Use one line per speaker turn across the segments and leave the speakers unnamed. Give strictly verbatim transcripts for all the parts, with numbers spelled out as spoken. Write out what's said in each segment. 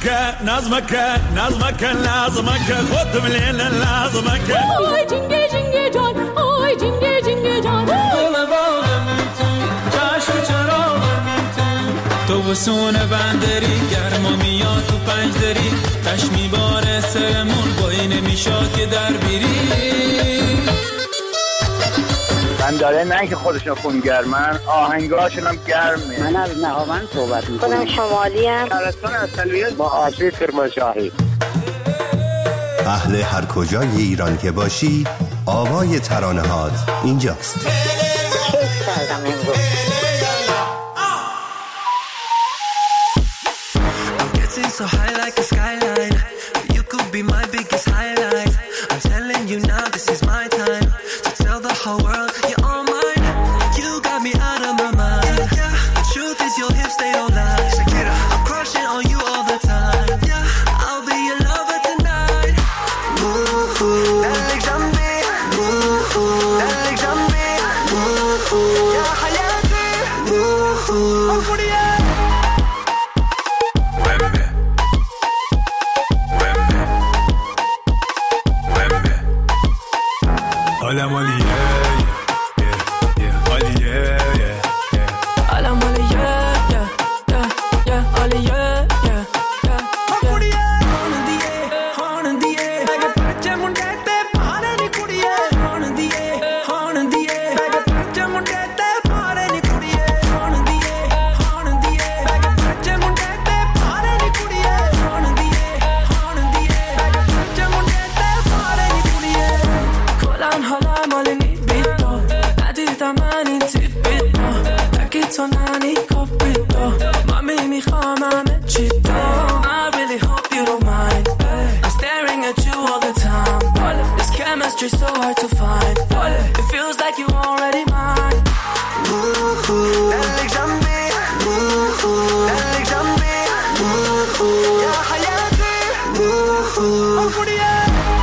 نظمك نظمك لازمك خد من لازمك
آی جنگه جنگه جان آی جنگه جنگه جان
دل باغم تو چشم چراغم تو تو بسون بندری گرما میاد تو پنجدری تش میباره سرمون بایی نمیشاد که در بیری
من داره نه که خودشون خونگرمن آهنگاشون هم گرمه.
من از نهاوند صحبت میکنم.
خودم شمالی ام
شهرستان اصلیت با آسیب کرمانشاهی.
اهل هر کجای ایران که باشی آوای ترانه هات اینجاست.
کیف کردم امروز.
I'm getting so high like a skyline. You could be my biggest highlight. I'm telling you now this is my time to tell the whole world you're all mine. You got me out of my mind. Yeah, the truth is your hips they don't lie. Shakira, I'm crushing on you all the time. Yeah, I'll be your lover tonight. Ooh, ooh. Alexandre, ooh, ooh. Alexandre, ooh, ooh. Ya hayati, ooh, ooh. Oh,
Hola Molly, yeah, yeah, yeah, Molly, yeah, yeah, yeah.
Hola Molly, yeah, yeah, yeah, yeah, Molly, yeah, yeah, yeah, yeah. Horn diye, horn diye, lage pache munde te paare ni kudiye. Horn diye, horn diye, lage pache munde te paare ni kudiye. Horn diye, horn diye, lage pache munde te paare ni kudiye. Horn diye, horn diye, lage pache munde te paare ni kudiye. Kolan hala Molly ni bito, nadidam man in tibito, taki to nani kopito, mami mikham ame chito. I really hope you don't mind. I'm staring at you all the time. This chemistry so hard to find. It feels like you already mine. Ooh, ooh. Alexandre, ooh, ooh. Alexandre, ooh, ooh. Ya hayati, ooh, ooh. Oh, Korea.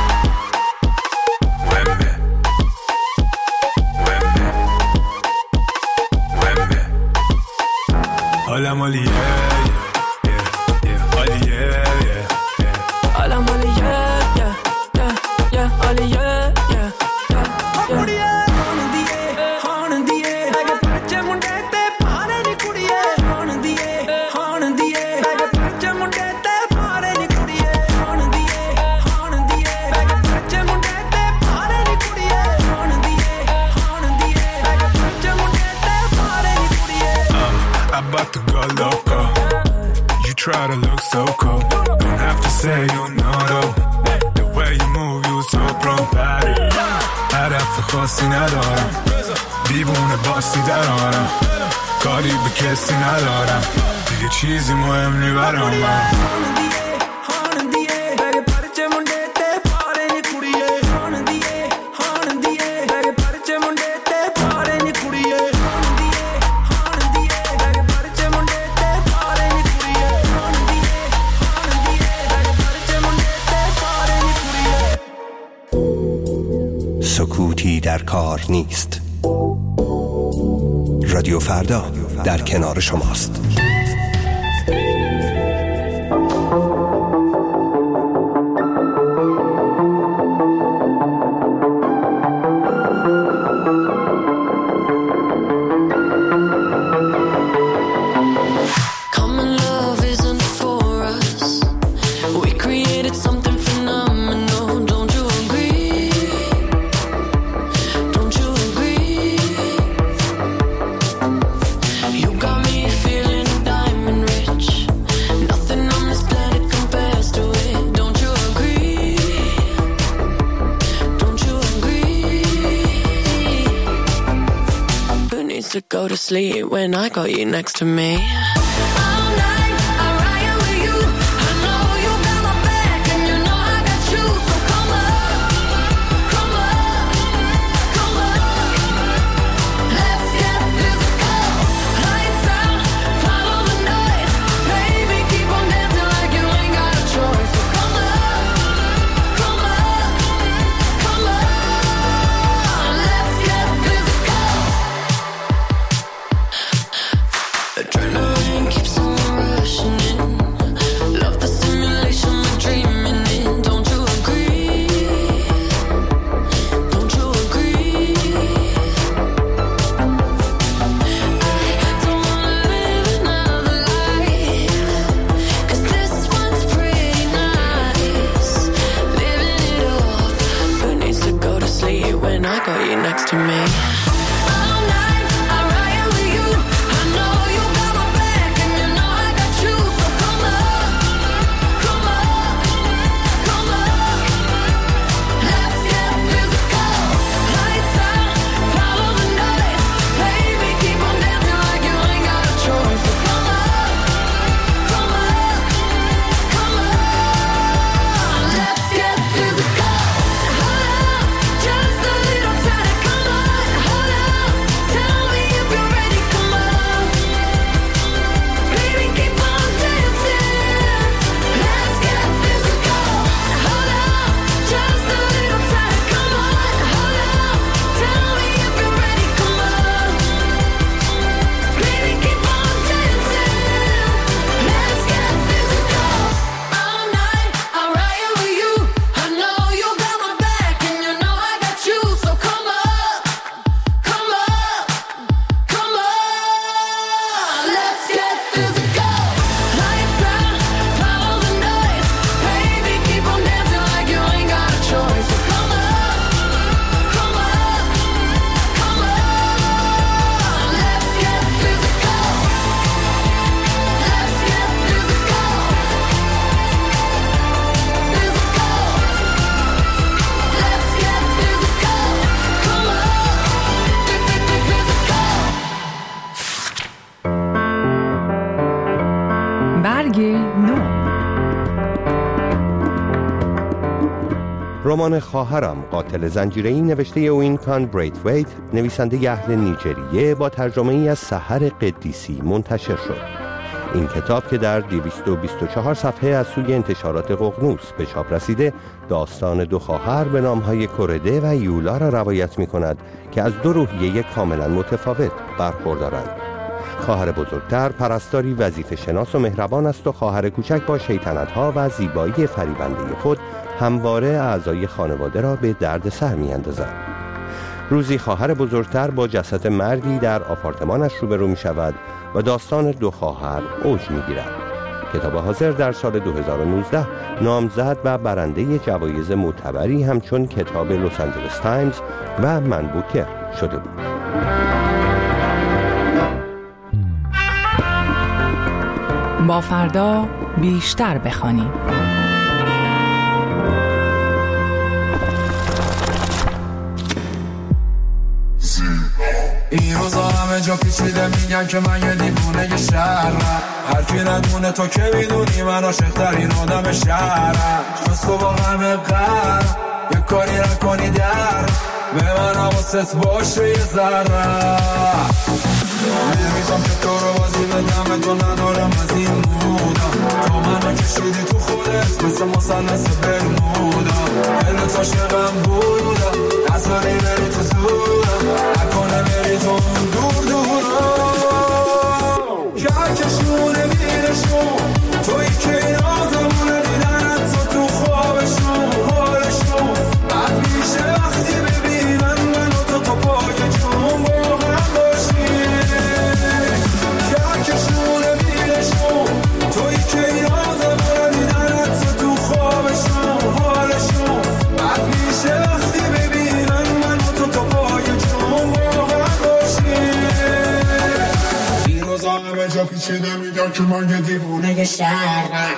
Hola Molly, yeah, yeah, yeah, Molly, yeah, yeah, yeah.
Hola Molly, yeah, yeah, yeah, yeah, Molly, yeah, yeah, yeah, yeah. Horn diye, horn diye, lage pache munde te paare ni kudiye. Horn diye, horn diye, lage pache munde te paare ni kudiye. Horn diye, horn diye, lage pache munde te paare ni kudiye. Horn diye, horn diye, lage pache munde te paare ni kudiye.
I'm about to go loco. You try to look so cool. Don't have to say you know though. The way you move, you so pro body. هدف خاصی ندارم. دیوونه باسی درارم. کاری به کسی ندارم. دیگه چیزی مهم نی برام من.
سکوتی در کار نیست. رادیو فردا در کنار شماست.
To go to sleep when I got you next to me. Adrenaline got you next to me.
رمان خواهرم قاتل زنجیره‌ای نوشته اوینکان بریتویت نویسنده اهل نیجریه با ترجمه ای از سحر قدیسی منتشر شد. این کتاب که در دویست و بیست و چهار صفحه از سوی انتشارات ققنوس به چاپ رسیده داستان دو خواهر به نامهای کورده و یولا را روایت می کند که از دو روحیه کاملا متفاوت برخوردارند. خواهر بزرگتر پرستاری وظیفه شناس و مهربان است و خواهر کوچک با شیطنت‌ها و زیبایی فریبنده خود همواره اعضای خانواده را به درد سر می اندازد. روزی خواهر بزرگتر با جسد مردی در آپارتمانش روبرو می شود و داستان دو خواهر اوج می گیرد. کتاب حاضر در سال دو هزار و نوزده نامزد و برنده جوایز معتبری همچون کتاب لس آنجلس تایمز و من بوکر شده بود.
با فردا بیشتر بخوانیم.
این روزا همه جا پیچیده میگن که من یه دیوونه شهرم، هر کی ندونه تو که میدونی من عاشق ترین آدم شهرم. جز تو با همه قرم یه کاری نکنی در به من حواست باشه یه ذره. نمیخوام که تو رو بازی بدم، تو ندارم از این مودا، تو منو کشیدی تو خودت مثل مثلث برمودا. دلت عاشقم بودا، اصلا نمیری تو زورم، نکنه بری تو دور دورا. کهکشونه میرشون توی که این آزمونه دیدنت تو تو خوابشون حالشون بد میشه وقتی ببینن من و تو تو پای جون با هم باشیم. کهکشونه میرشون توی که این آزمونه دیدنت تو تو خوابشون حالشون بد میشه وقتی ببینن من و تو تو پای جون با هم باشیم. این روزا همه جا پیچیده میگن که من یه دیوونه شهرم.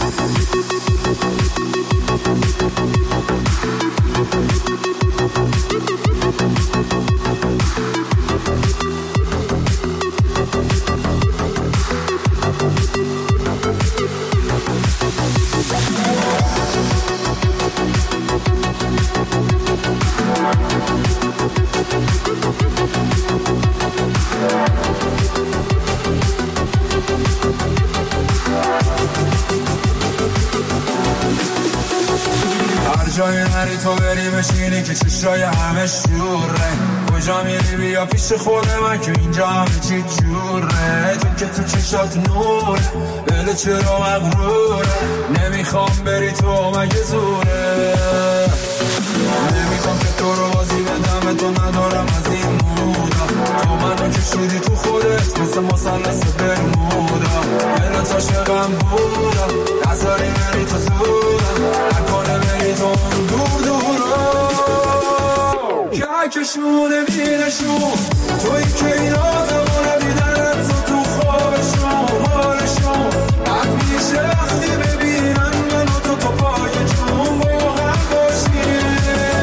جای نری تو بری بشینی که چشای همه شوره، کجا میری بیا پیش خود من که اینجا همه چی جوره. تو که تو چشات نوره دل چرا مغروره، نمیخوام بری تو مگه زوره. نمیخوام که تو رو بازی بدم، تو ندارم از این مودا، تو منو کشیدی تو خودت مثل مثلث برمودا. دلت عاشقم بودا، نذاری بری تو زورم، نکنه بری تو دور دورا. کهکشون نشونه بینشون توی که این آدمونه بیدنت تو تو خوابشون حالشون حد میشه وقتی ببینن منو تو تو پای جون با هم باشیم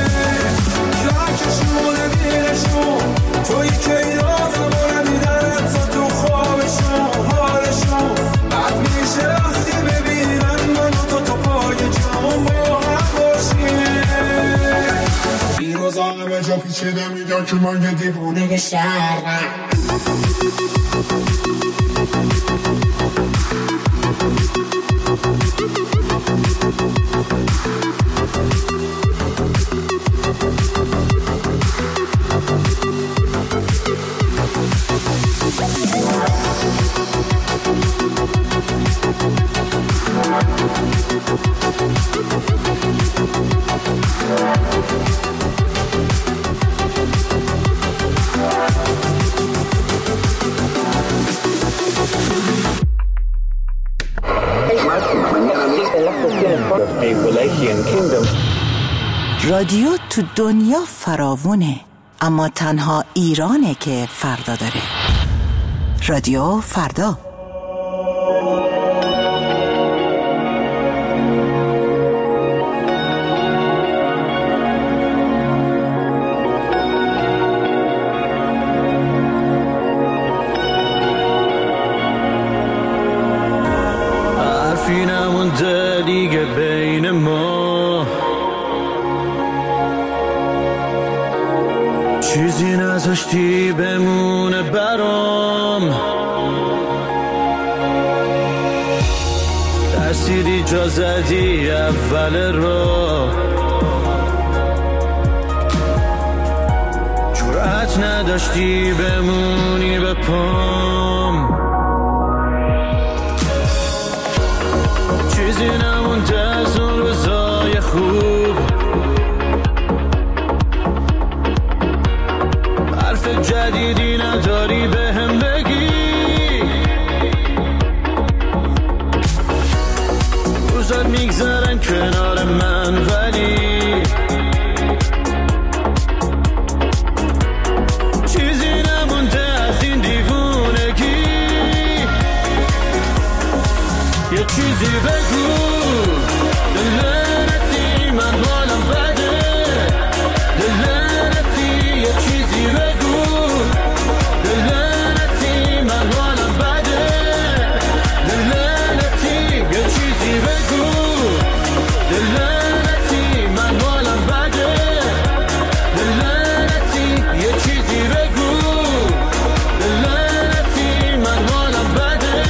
زکشونه بینشون توی که این آدمونه بیدنت تو تو خوابشون حالشون حد میشه وقتی ببینن منو تو تو پای جون با هم باشیم این روزا همه جا پیچیده میگن که من یه دیوونه شهرم
رادیو تو دنیا فراوونه، اما تنها ایرانه که فردا داره. رادیو فردا.
حرفی نمونده دیگه بین ما، چیزی نذاشتی بمونه برام، ترسیدی جا زدی اول راه، جرأت نداشتی بمونی به پام، چیزی نمونده از اون روزای خوب، حرف جدیدی نداری به هم بگی، روزات میگذرن کنار من ولی چیزی نمونده از این دیوونگی، یه چیزی بگو دلنتی من حالم بده، دلنتی یه چیزی بگو دلنتی من حالم بده، دلنتی یه چیزی بگو دلنتی من حالم بده، دلنتی یه چیزی بگو دلنتی من حالم بده،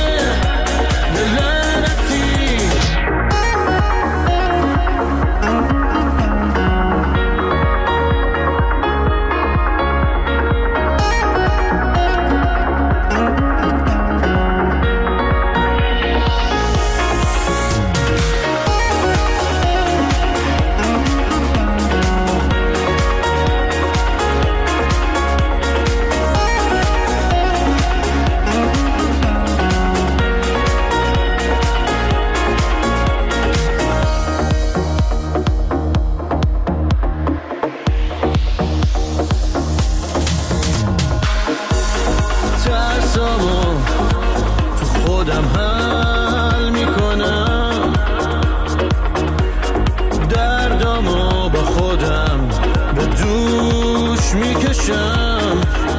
دلنتی ترسامو تو خودم حل میکنم، دردامو با خودم به دوش میکشم،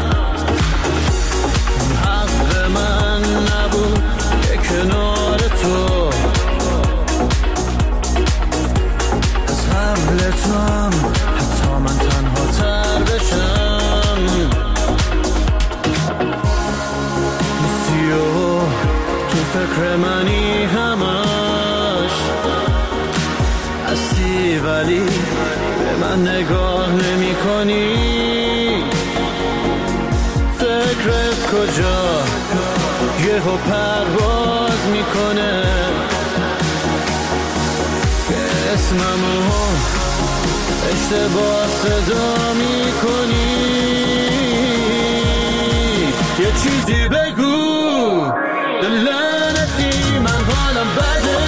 حق من نبود که کنار تو از حمل تو هم حتی من تنها تر بشم، تو فکر منی همش هستی ولی به من نگاه نمی کنی، فکرت کجا یهو پرواز میکنه که اسممو اشتباه صدا میکنی، یه چیزی بگو دلنتی من حالم بده،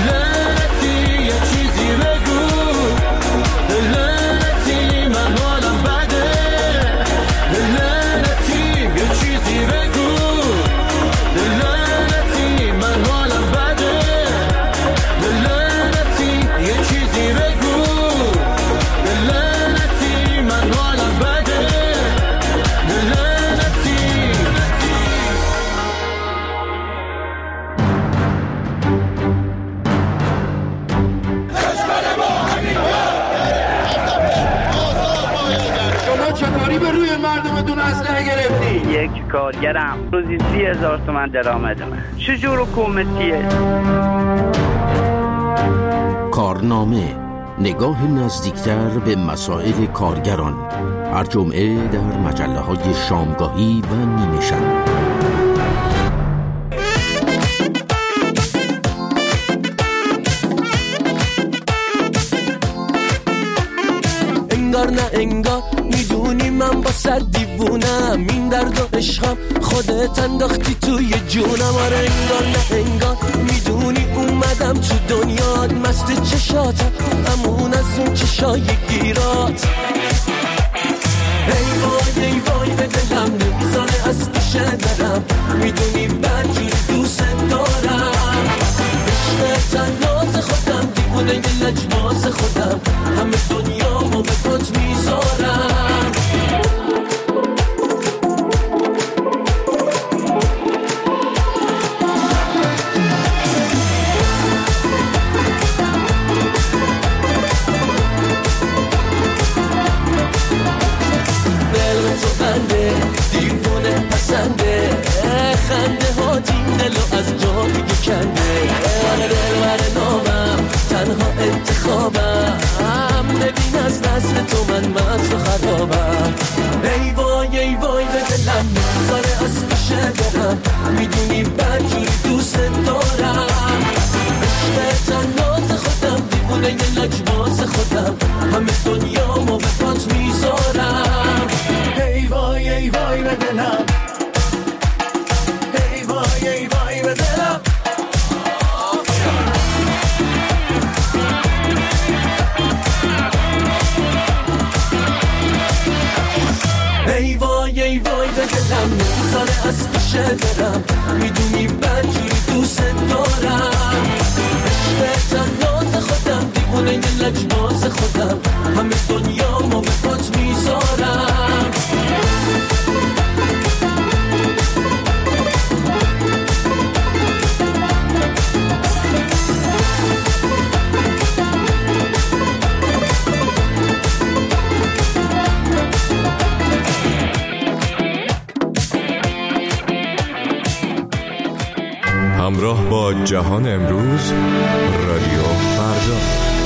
دلنتی یه چیزی بگو دلنتی من حالم
به روی مردمتون اسلحه گرفتی؟
یک کارگرم روزی سی هزار تومن درآمد من. چجور حکومتیه؟
کارنامه، نگاه نزدیکتر به مسائل کارگران، هر جمعه در مجله های شامگاهی و نیمه شب.
انگار نه انگار میدونی من با صد دیوونم، این درد و عشقم خودت انداختی توی جونم. آره انگار نه انگار میدونی اومدم تو دنیات، مست چشاتم امون از اون چشای گیرات. ای وای ای وای به دلم نمیزانه از پیشه درم، میدونی بدجوری دوست دارم. عشق تناز خودم دیوونه یه لجباز خودم، همه دنیا رو به پات میذارم. دیوونه پسنده خنده ها دین دلو از جا دیگه کنده. آره دلبر نامم تنها انتخابم، ببین از دست تو من مغز و خرابم. ای وای ای وای به دلم نمیذاره از پیشه برم، میدونی بدجوری دوست دارم. عشق تنات خودم دیوونه یه لجباز خودم، همه دنیا ما به پات میذارم. ای وای ای وای به دلم، ای وای ای وای به دلم. ای وای ای وای به دلم نمیذاره از پیشه برم، میدونی بدجوری دوست دارم. عشق تنات خودم دیوونه یه لجباز خودم، همه دنیا ما به پات میذارم.
همراه با جهان امروز، رادیو فردا.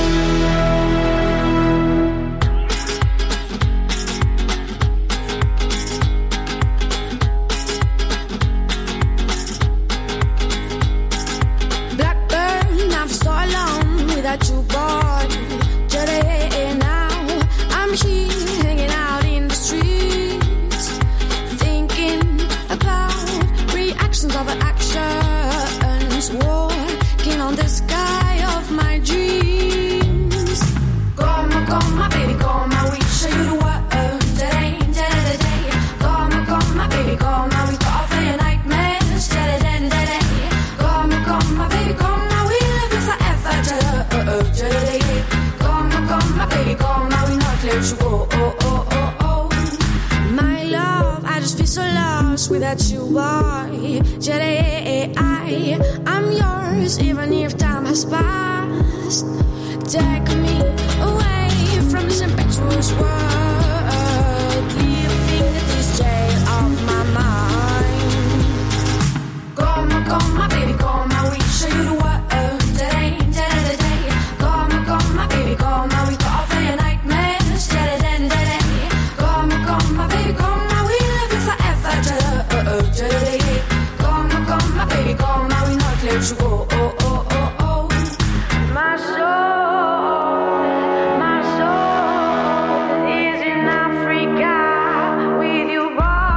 Without you, boy, today I am yours, even if time has passed. Take me away from this impetuous world, leaving this jail of my mind. Come on, come on, baby, come on, we show you the world today, today, today. Come on, come on, baby, come on, we go off for your nightmares today, today. Come on, come on, baby, come on, we live it forever today. Come on, come on, baby, come on, we not let you go. Oh, oh, oh, oh. My soul, my soul is in Africa with you,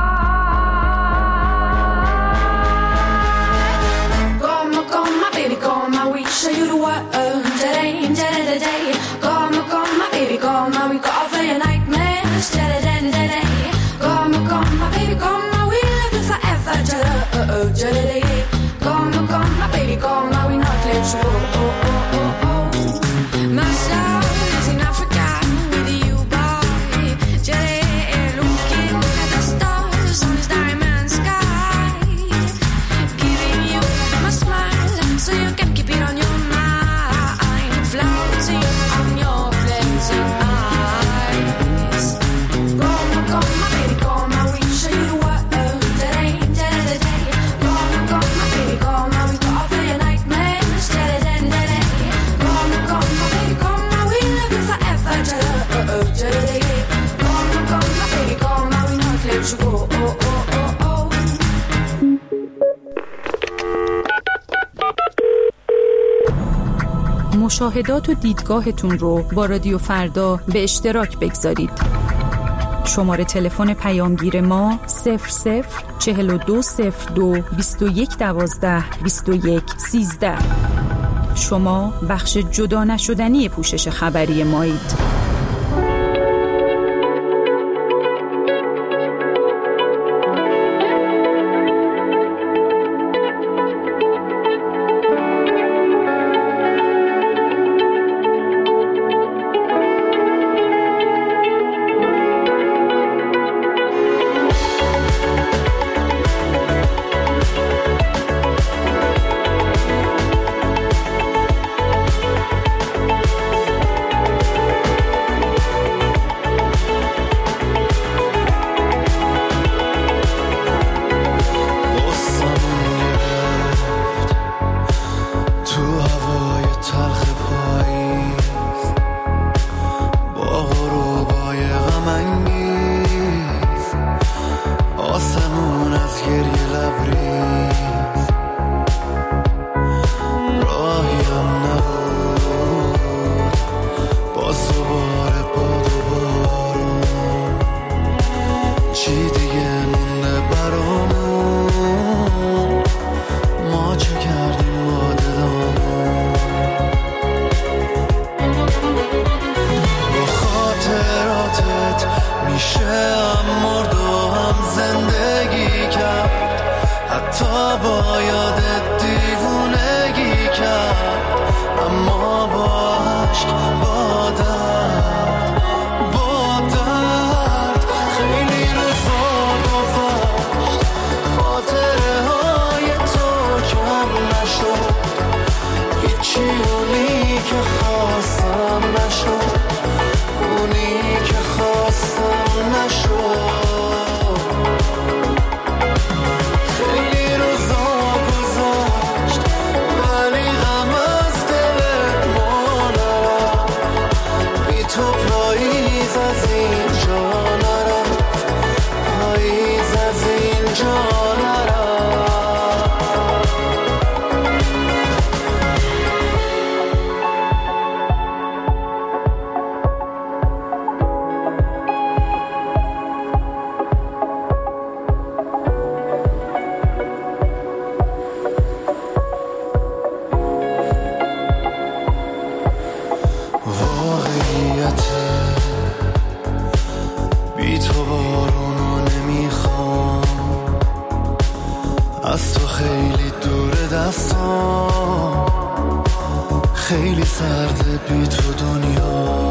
boy. Come on, come on, baby, come on, we show you the world today, today, today. Come on, come on, baby, come on, we go off for your nightmares today, today. Come on, come on, baby, come on. Today, come on, come on, baby, come on, we not let you go. Oh, oh, oh, oh. My soul is in Africa with you, boy. Today, looking at the stars on this diamond sky, giving you my smile so you can keep it on your mind, floating on your blazing eyes. Come on, come on. you go. Oh, oh, oh, oh.
مشاهدات و دیدگاهتون رو با رادیو فردا به اشتراک بگذارید. شماره تلفن پیامگیر ما صفر صفر چهل و دو صفر دو بیست و یک دوازده بیست و یک سیزده. شما بخش جدا نشدنی پوشش خبری مایید.
خیلی سرده بی تو دنیا،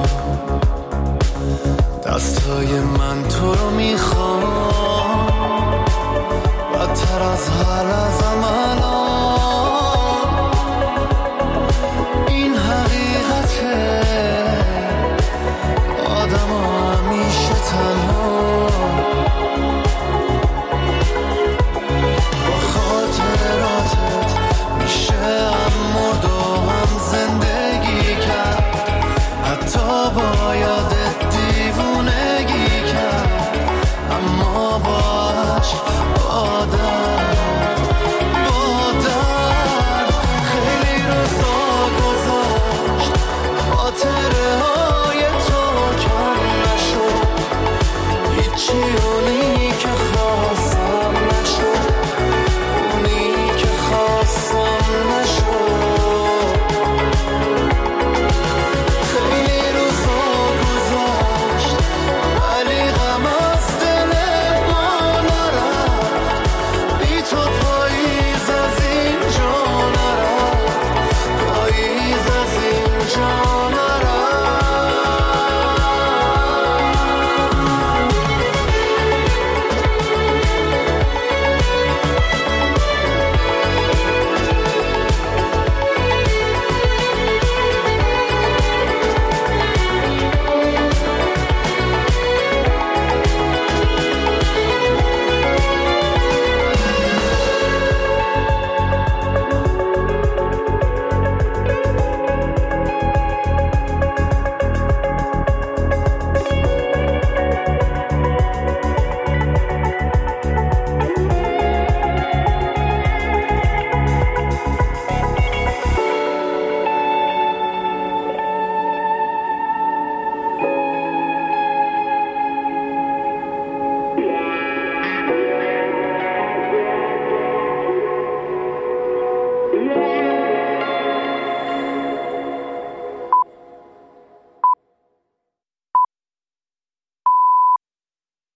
دستای من تو رو میخوام بدتر از هر لحظه‌م الان. این حقیقته، آدم ها همیشه تنها با خاطراتت میشه هم مرد و هم زندگی کرد، حتی با یادت دیوونگی کرد، اما با عشق با درد با درد خیلی روزا گذشت، خاطره های تو کم نشد، هیچی اونی